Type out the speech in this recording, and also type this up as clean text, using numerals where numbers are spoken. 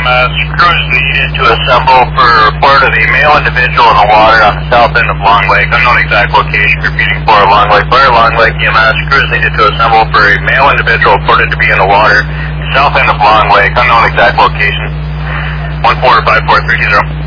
EMS, crews needed to assemble for report of a male individual in the water on the south end of Long Lake. Unknown exact location, repeating for Long Lake Fire, Long Lake EMS, crews needed to assemble for a male individual reported to be in the water, south end of Long Lake. Unknown exact location. 145430.